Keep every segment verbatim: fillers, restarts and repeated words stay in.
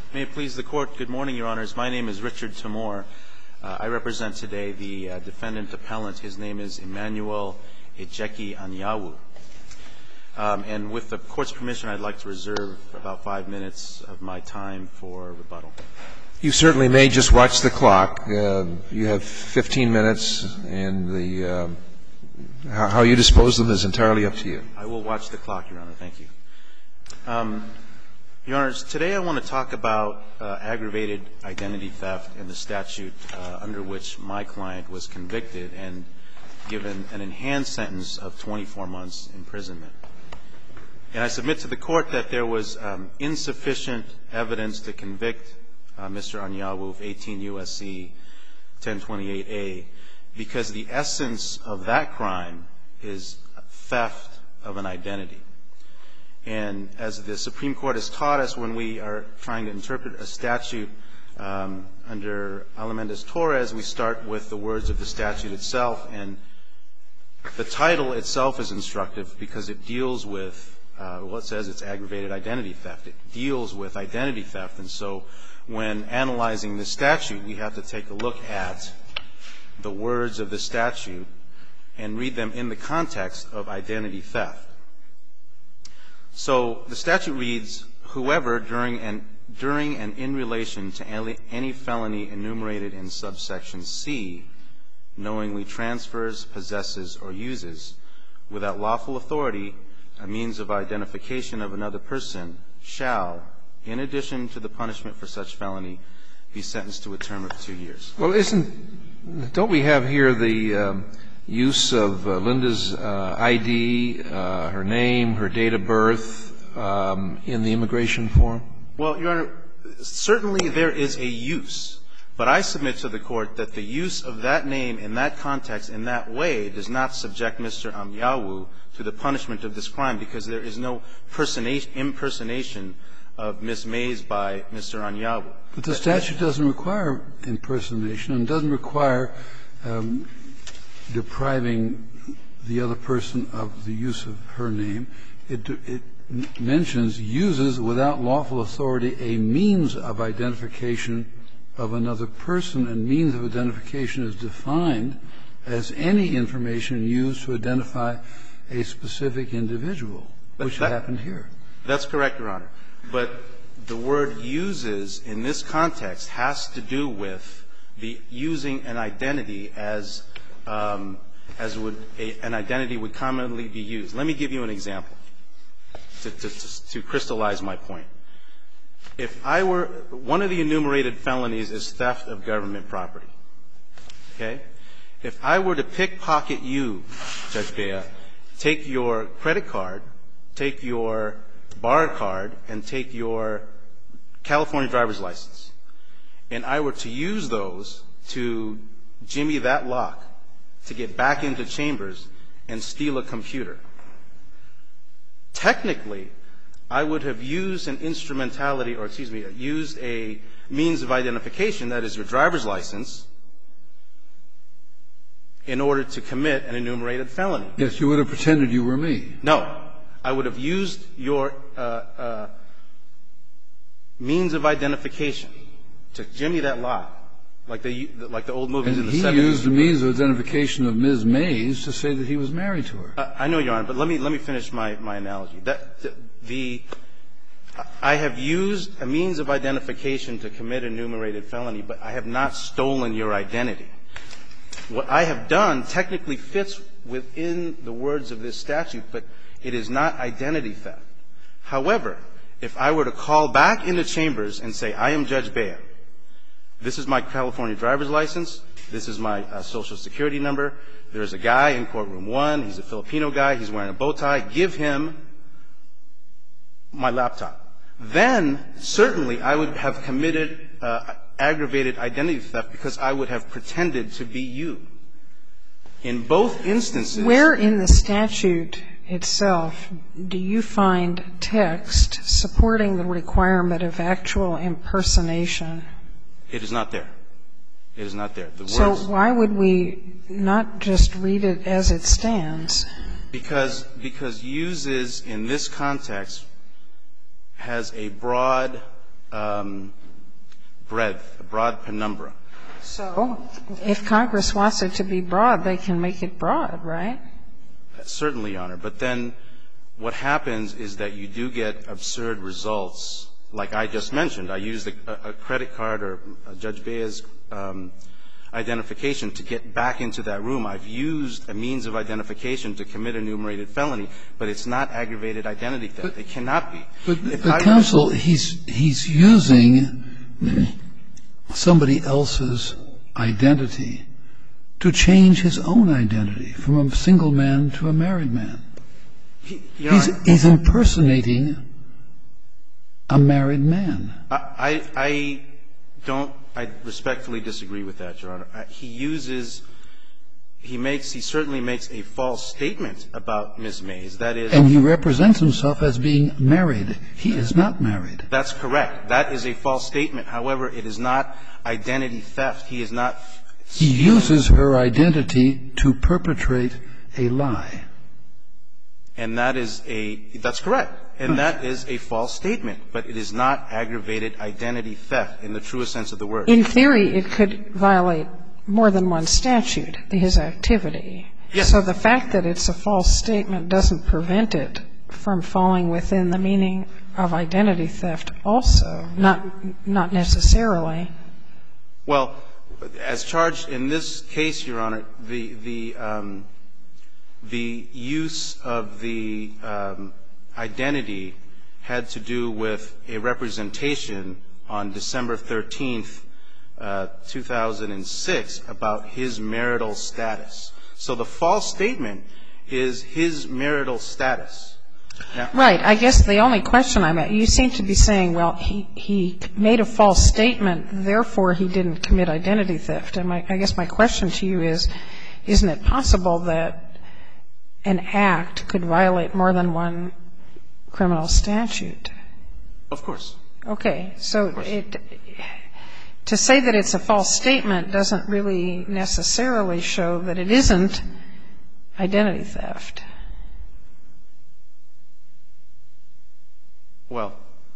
May it please the Court, good morning, Your Honors. My name is Richard Tamor. Uh, I represent today the uh, defendant appellant. His name is Emmanuel Ejeki Anyanwu. Um, and with the Court's permission, I'd like to reserve about five minutes of my time for rebuttal. You certainly may. Just watch the clock. Uh, you have fifteen minutes, and the uh, how, how you dispose of them is entirely up to you. I will watch the clock, Your Honor. Thank you. Um, Your Honors, today I want to talk about uh, aggravated identity theft and the statute uh, under which my client was convicted and given an enhanced sentence of twenty-four months imprisonment. And I submit to the Court that there was um, insufficient evidence to convict uh, Mister Anyanwu of eighteen U S C ten twenty-eight A because the essence of that crime is theft of an identity. And as the Supreme Court has taught us when we are trying to interpret a statute um, under Alamendez-Torres, we start with the words of the statute itself. And the title itself is instructive because it deals with, uh, well, it says it's aggravated identity theft. It deals with identity theft. And so when analyzing the statute, we have to take a look at the words of the statute and read them in the context of identity theft. So the statute reads, whoever during and during and in relation to any felony enumerated in subsection C knowingly transfers, possesses, or uses without lawful authority a means of identification of another person shall, in addition to the punishment for such felony, be sentenced to a term of two years. Well, isn't don't we have here the um, use of uh, Linda's uh, I D, uh, her name, her date of birth um, in the immigration form? Well, Your Honor, certainly there is a use. But I submit to the Court that the use of that name in that context, in that way, does not subject Mister Anyanwu to the punishment of this crime because there is no impersonation of Miz Mays by Mister Anyanwu. But the statute doesn't require impersonation and doesn't require um, depriving the other person of the use of her name. It, it mentions uses without lawful authority a means of identification of another person, and means of identification is defined as any information used to identify a specific individual, which that, happened here. That's correct, Your Honor. But the word uses in this context has to do with the using an identity as um, as would a, an identity would commonly be used. Let me give you an example to, to, to, to crystallize my point. If I were one of the enumerated felonies is theft of government property. Okay? If I were to pickpocket you, Judge Bea, take your credit card, take your bar card, and take your California driver's license, and I were to use those to jimmy that lock to get back into chambers and steal a computer, technically, I would have used an instrumentality, or excuse me, used a means of identification, that is your driver's license, in order to commit an enumerated felony. Yes, you would have pretended you were me. No. I would have used your uh, uh, means of identification to jimmy that lock, like the like the old movies and in the he seventies. He used the means of identification of Miz Mays to say that he was married to her. Uh, I know, Your Honor, but let me let me finish my, my analogy. That the, the I have used a means of identification to commit an enumerated felony, but I have not stolen your identity. What I have done technically fits within the words of this statute, but it is not identity theft. However, if I were to call back into chambers and say, I am Judge Bea, this is my California driver's license, this is my uh, Social Security number, there's a guy in courtroom one, he's a Filipino guy, he's wearing a bow tie, give him my laptop. Then, certainly, I would have committed uh, aggravated identity theft because I would have pretended to be you. In both instances — Where in the statute itself do you find text supporting the requirement of actual impersonation? It is not there. It is not there. The words — So why would we not just read it as it stands? Because because uses in this context has a broad um, breadth, a broad penumbra. So if Congress wants it to be broad, they can make it broad, right? Certainly, Your Honor. But then what happens is that you do get absurd results, like I just mentioned. I used a, a credit card or Judge Bea's um, identification to get back into that room. I've used a means of identification to commit a enumerated felony, but it's not aggravated identity theft. It cannot be. But, but counsel, he's he's using somebody else's identity to change his own identity from a single man to a married man. He, you know, he's, he's impersonating a married man. I, I, I don't, I respectfully disagree with that, Your Honor. I, he uses, he makes, he certainly makes a false statement about Miz Mays. That is. And he represents himself as being married. He is not married. That's correct. That is a false statement. However, it is not identity theft. He is not. He uses her identity to perpetrate a lie. And that is a, that's correct. And that is a false statement. But it is not aggravated identity theft in the truest sense of the word. In theory, it could violate more than one statute, his activity. Yes. So the fact that it's a false statement doesn't prevent it from falling within the meaning of identity theft also, not, not necessarily. Well, as charged in this case, Your Honor, the, the, um, the use of the um, identity had to do with a representation on December thirteenth, uh, two thousand six, about his marital status. So the false statement is his marital status. Now, right. I guess the only question I'm at, you seem to be saying, well, he, he made a false statement, therefore he didn't commit identity theft. And my, I guess my question to you is, isn't it possible that an act could violate more than one criminal statute? Of course. Okay. So it, to say that it's a false statement doesn't really necessarily show that it isn't identity theft. Well,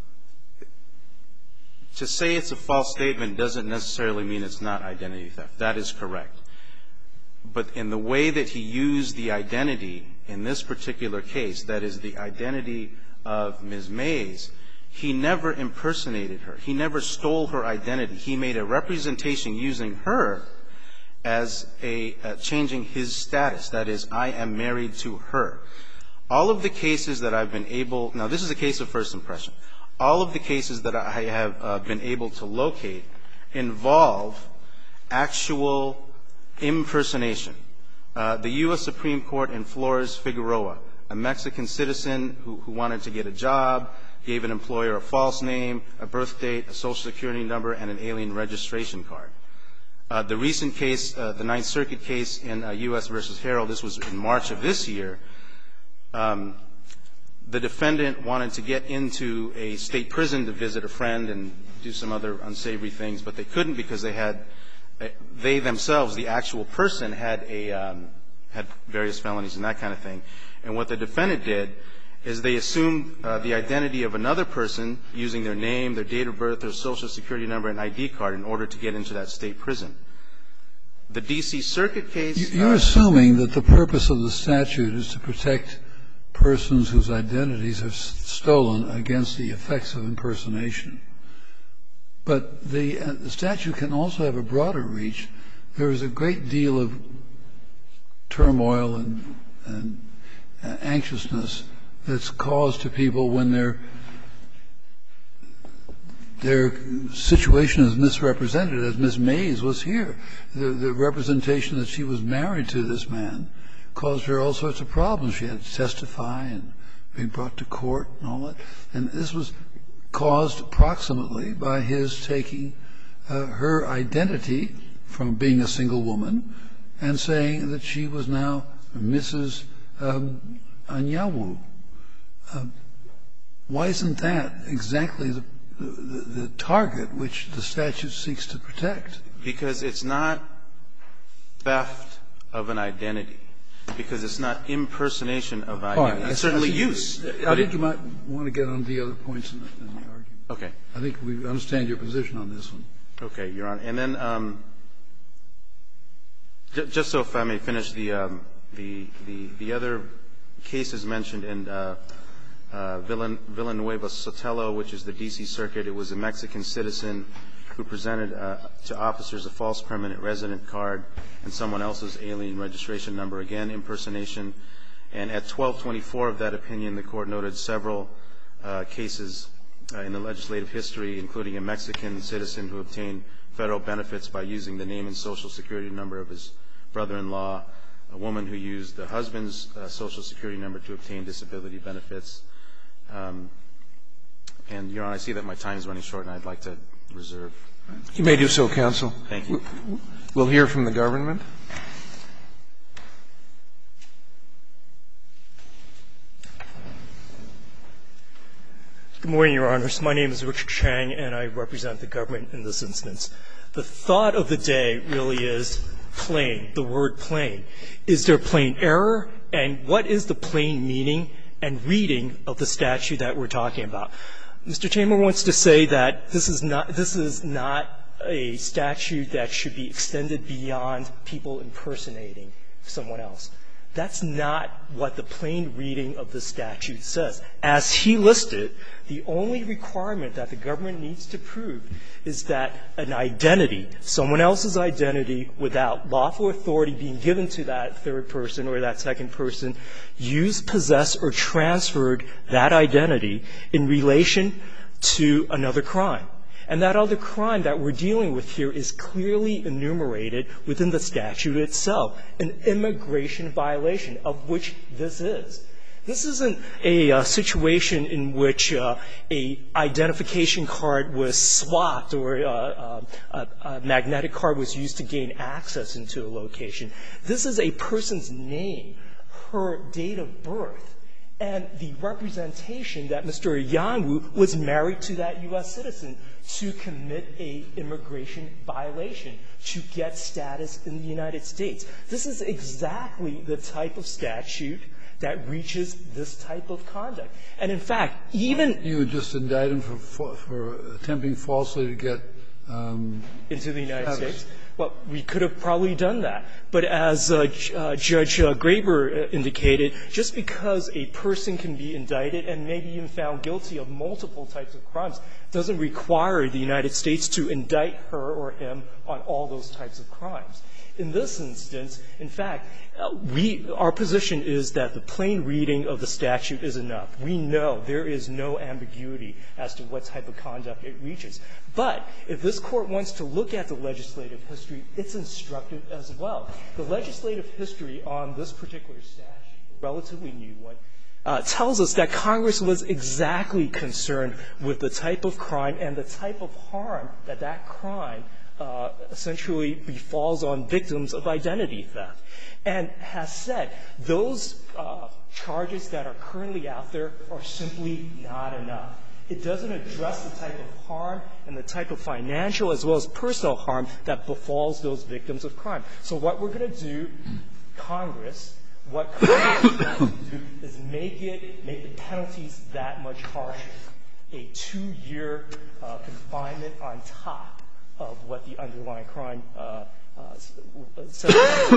to say it's a false statement doesn't necessarily mean it's not identity theft. That is correct. But in the way that he used the identity in this particular case, that is the identity of Miz Mays, he never impersonated her. He never stole her identity. He made a representation using her as a uh, changing his status. That is, I am married to her. All of the cases that I've been able – now, this is a case of first impression. All of the cases that I have uh, been able to locate involve actual impersonation. Uh, the U S Supreme Court in Flores-Figueroa, a Mexican citizen who, who wanted to get a job, gave an employer a false name, a birth date, a social security number, and an alien registration card. Uh, the recent case, uh, the Ninth Circuit case in uh, U S versus Herald, this was in March of this year, um, the defendant wanted to get into a state prison to visit a friend and do some other unsavory things, but they couldn't because they had – they themselves, the actual person, had a um, had various felonies and that kind of thing. And what the defendant did is they assumed uh, the identity of another person using their name, their date of birth, their social security number, and I D card in order to get into that state prison. The D C Circuit case – You're uh, assuming that the purpose of the statute is to protect persons whose identities are stolen against the effects of impersonation. But the, uh, the statute can also have a broader reach. There is a great deal of turmoil and, and uh, anxiousness that's caused to people when their their situation is misrepresented, as Miz Mays was here. The, the representation that she was married to this man caused her all sorts of problems. She had to testify and be brought to court and all that. And this was caused approximately by his taking uh, her identity from being a single woman and saying that she was now Missus Um, Anyawu. Uh, why isn't that exactly the, the, the target which the statute seeks to protect? Because it's not theft of an identity. Because it's not impersonation of identity. Right. It's certainly use. I think you might want to get on the other points in the, in the argument. Okay. I think we understand your position on this one. Okay, Your Honor. And then um, j- just so if I may finish, the, um, the, the, the other cases mentioned in uh, uh, Villan- Villanueva Sotelo, which is the D C Circuit, it was a Mexican citizen who presented uh, to officers a false permanent resident card and someone else's alien registration number, again, impersonation. And at twelve twenty-four of that opinion, the Court noted several uh, cases uh, in the legislative history, including a Mexican citizen who obtained federal benefits by using the name and social security number of his brother-in-law, a woman who used the husband's uh, social security number to obtain disability benefits. Um, and, Your Honor, I see that my time is running short, and I'd like to reserve. You may do so, counsel. Thank you. We'll hear from the government. Good morning, Your Honors. My name is Richard Chang, and I represent the government in this instance. The thought of the day really is plain, the word plain. Is there plain error, and what is the plain meaning and reading of the statute that we're talking about? Mister Chamber wants to say that this is not this is not a statute that should be extended beyond people impersonating someone else. That's not what the plain reading of the statute says. As he listed, the only requirement that the government needs to prove is that an identity, someone else's identity, without lawful authority being given to that third person or that second person, used, possessed, or transferred that identity in relation to another crime. And that other crime that we're dealing with here is clearly enumerated within the statute itself, an immigration violation, of which this is. This isn't a uh, situation in which uh, a identification card was swapped or uh, uh, a, a magnetic card was used to gain access into a location. This is a person's name, her date of birth, and the representation that Mister Yanwu was married to that U S citizen to commit a immigration violation, to get status in the United States. This is exactly the type of statute that reaches this type of conduct. And in fact, even you would just indict him for, for attempting falsely to get um, into the United status. States. Well, we could have probably done that. But as uh, uh, Judge uh, Graber indicated, just because a person can be indicted and maybe even found guilty of multiple types of crimes doesn't require the United States to indict her or him on all those types of crimes. In this instance, in fact, uh, we, our position is that the plain reading of the statute is enough. We know there is no ambiguity as to what type of conduct it reaches. But if this Court wants to look at the legislative history, it's instructive as well. The legislative history on this particular statute, a relatively new one, uh, tells us that Congress was exactly concerned with the type of crime and the type of harm that that crime Uh, essentially befalls on victims of identity theft, and has said those uh, charges that are currently out there are simply not enough. It doesn't address the type of harm and the type of financial as well as personal harm that befalls those victims of crime. So what we're going to do, Congress, what Congress is going to do is make it, make the penalties that much harsher. A two-year uh, confinement on top of what the underlying crime uh, uh, says.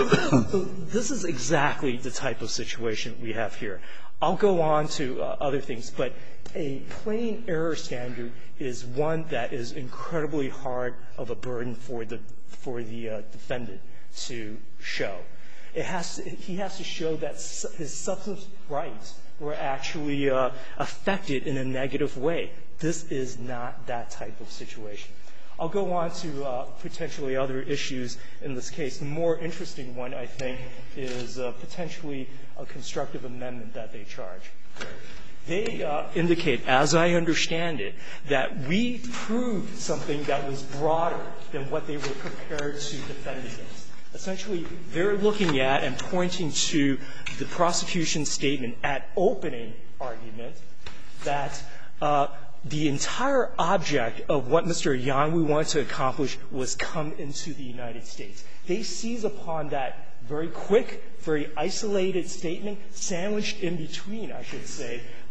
So this is exactly the type of situation we have here. I'll go on to uh, other things, but a plain error standard is one that is incredibly hard of a burden for the for the uh, defendant to show. It has to, he has to show that his substantive rights were actually uh, affected in a negative way. This is not that type of situation. I'll go on to uh, potentially other issues in this case. The more interesting one, I think, is uh, potentially a constructive amendment that they charge. They uh, indicate, as I understand it, that we proved something that was broader than what they were prepared to defend against. Essentially, they're looking at and pointing to the prosecution's statement at opening argument that uh, the entire object of what Mister Yanwu wanted to accomplish was come into the United States. They seize upon that very quick, very isolated statement, sandwiched in between, I should say,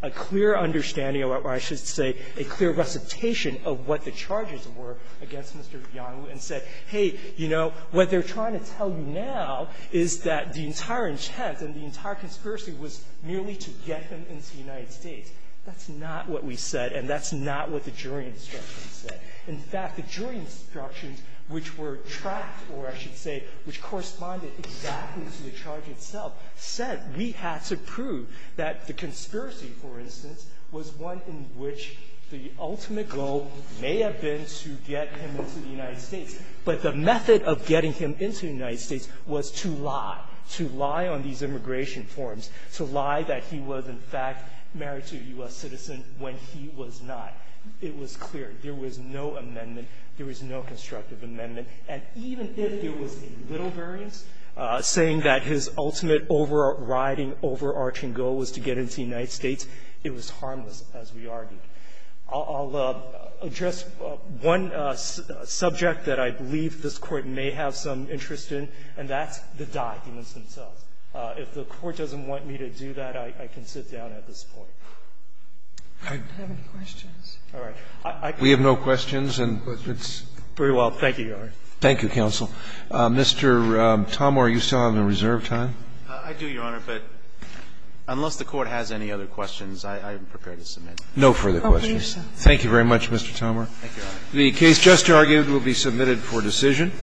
a clear understanding, or I should say a clear recitation of what the charges were against Mister Yang Wu and said, hey, you know, what they're trying to tell you now is that the entire intent and the entire conspiracy was merely to get him into the United States. That's not what we said, and that's not what the jury instructions said. In fact, the jury instructions, which were tracked, or I should say, which corresponded exactly to the charge itself, said we had to prove that the conspiracy, for instance, was one in which the ultimate goal may have been to get him into the United States, but the method of getting him into the United States was to lie, to lie on these immigration forms, to lie that he was, in fact, married to a U S citizen when he was not. It was clear. There was no amendment. There was no constructive amendment. And even if there was a little variance, uh, saying that his ultimate overriding, overarching goal was to get into the United States, it was harmless, as we argued. I'll, I'll uh, address uh, one uh, s- uh, subject that I believe this Court may have some interest in, and that's the documents themselves. Uh, if the Court doesn't want me to do that, I, I can sit down at this point. I don't have any questions. All right. I, I We have no questions, and it's very well. Thank you, Your Honor. Thank you, counsel. Uh, Mister Um, Tomar, you still have a reserve time? Uh, I do, Your Honor, but unless the Court has any other questions, I, I'm prepared to submit. No further Oh, questions. please. Thank you very much, Mister Tomar. Thank you, Your Honor. The case just argued will be submitted for decision.